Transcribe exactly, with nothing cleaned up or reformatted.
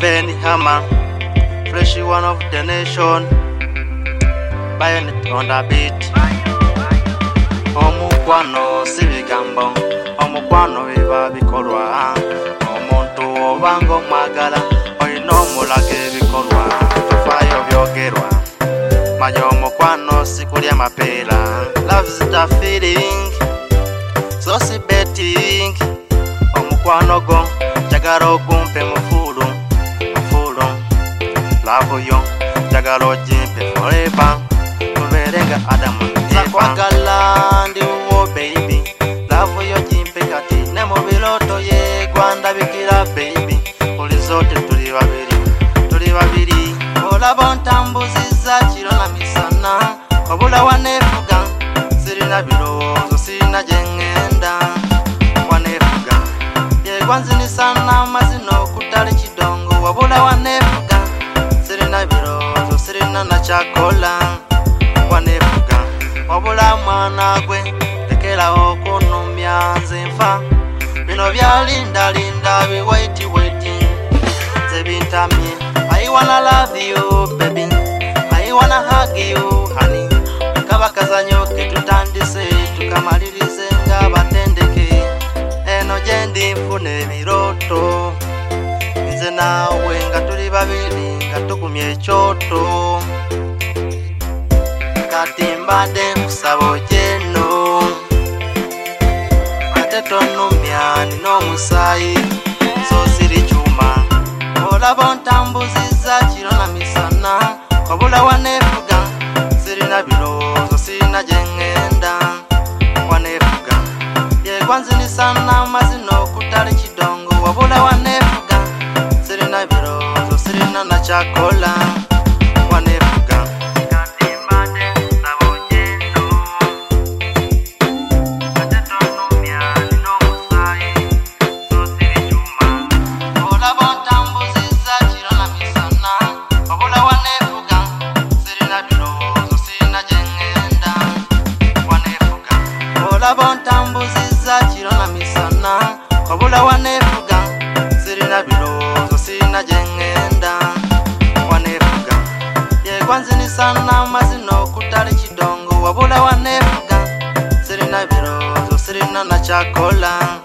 Ben Hammer, fresh one of the nation, buying it on the beat. Omukwano si bigambo, omukwano biba bikolwa. Omuntu obanga omwagala oyina omulaga ebikolwa. Tofaayo byogerwa, manya omukwano si kulya mapeera. Love's the feeling, so si betting. Omukwano go njagala ogumpe mufulu, mufulu. Love yo njagala ogimpe forever, tubeerenga Adamu na Eva. Kwagala ndi wo baby, love yo gimpe kati ne mu biroto yegwa ndabikira baby. Buli zote tuli babiri, tuli babiri. Olaba ontambuzizza kiro na misana, wabula wanefuga sirina birowoozo, sirina gye ŋŋenda. Wanefuga yegwa nzinisana amazina okutali kidongo, wabula wanefuga sirina birowoozo, sirina na kyakola. Wanefuga wabula mwana gwe lekerawo okunumya nze nfa. Bino byalindalinda bi wait waiting nze bintamye. I wanna love you baby, I wanna hug you honey. Kabakazanyo ke tutandise tukamalirize nga batendeke. Eno gye ndi nfuna ebiroto, nze naawe nga tuli babiri nga tukumye ekyoto. Kati mbadde nkusaba ogyeno, ate tonnumya nina omusaayi so siri kyuma. Olaba ontambuzizza kiro na misana, wabula wanefuga sirina birowoozo, sirina gye ŋŋenda. Wanefuga yegwa nzinisana amazina okutali kidongo, wabula wanefuga sirina birowoozo, sirina na kyakola. Wanefuga kati mbadde nkusaba ogyeno, ate tonnumya nina omusaayi so siri kyuma. Olaba ontambuzizza kiro na misana, wabula wanefuga sirina birowoozo, sirina gye ŋŋenda. Wanefuga olaba ontambuzizza kiro na misana, wabula wanefuga sirina birowoozo, sirina gye ŋŋenda. Wanefuga yegwa nzinisana amazina okutali kidongo, wabula wanefuga sirina birowoozo, sirina na kyakola.